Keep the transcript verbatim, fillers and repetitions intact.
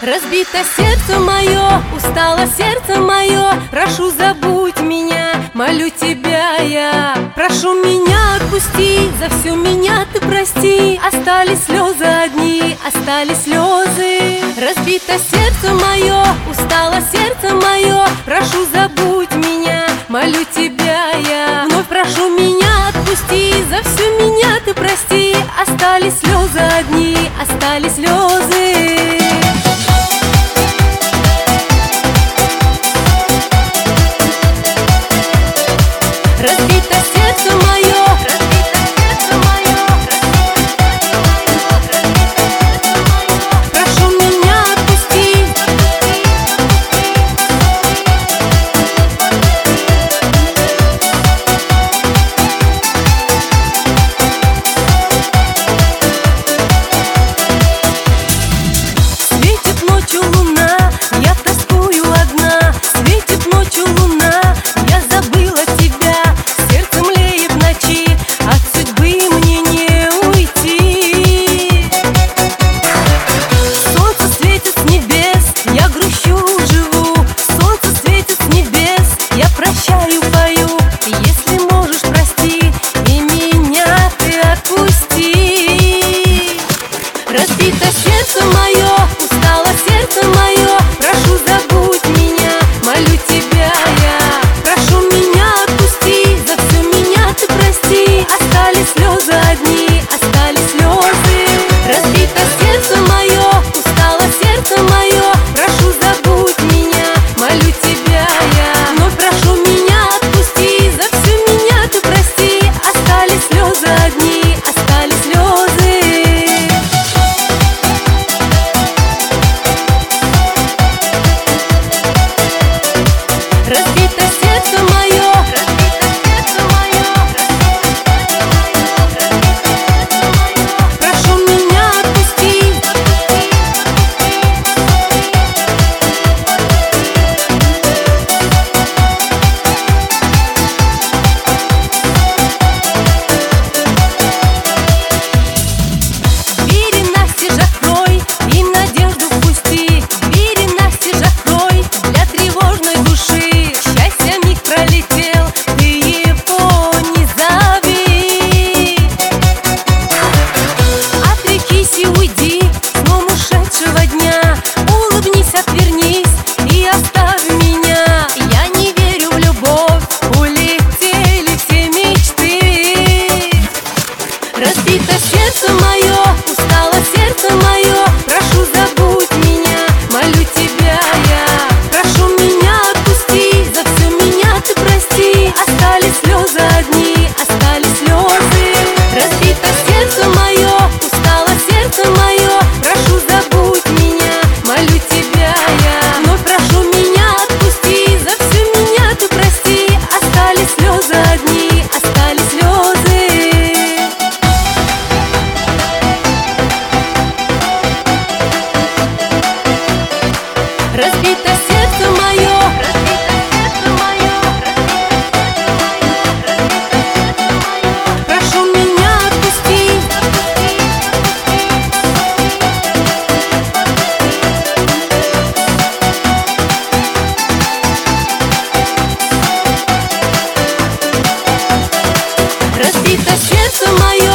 Разбито сердце мое, устало сердце мое. Прошу, забудь меня, молю тебя я. Прошу меня, отпусти, за всю меня ты прости. Остались слезы одни, остались слезы. Разбито сердце мое, устало сердце мое. Прошу, забудь меня, молю тебя я. Вновь прошу меня, отпусти, за всю меня ты прости. Остались слезы одни, остались слезы. Разбито сердце мое, разбито сердце мое, прошу меня, отпусти. Светит ночью луна, я тоскую одна. Светит ночью луна, я забыла тебя. Прощаю, пою, если можешь, прости, и меня ты отпусти. Разбито сердце мое, устало сердце мое. Прошу, забудь меня, молю тебя я. Прошу меня, отпусти, за всю меня ты прости. Остались слезы одни, остались слезы. Разбито сердце мое, устало сердце мое. Прошу, забудь меня, молю тебя я. Вновь прошу меня, отпусти, за всю меня ты прости. Остались слезы одни, остались слезы. Разбито сердце мое, разбито сердце мое, прошу меня, отпусти. Двери настежь открой и надежду впусти. Двери настежь открой для тревожной души. Счастье миг пролетел, ты его не зови. Отрекись и уйди сном ушедшего дня. Улыбнись, отвернись и оставь меня. Я не верю в любовь, улетели все мечты. Разбито сердце мое, устало сердце мое. Прошу, забудь меня, молю тебя я. Прошу меня, отпусти, за всю меня ты прости. Остались слезы одни, остались слезы. Разбито сердце мое, устало сердце мое. Прошу, забудь меня, молю тебя я. Вновь прошу меня, отпусти, за всю меня ты прости. Остались слезы одни, остались слезы. Разбито сердце мое, разбито сердце мое, прошу меня, отпусти. Разбито сердце мое.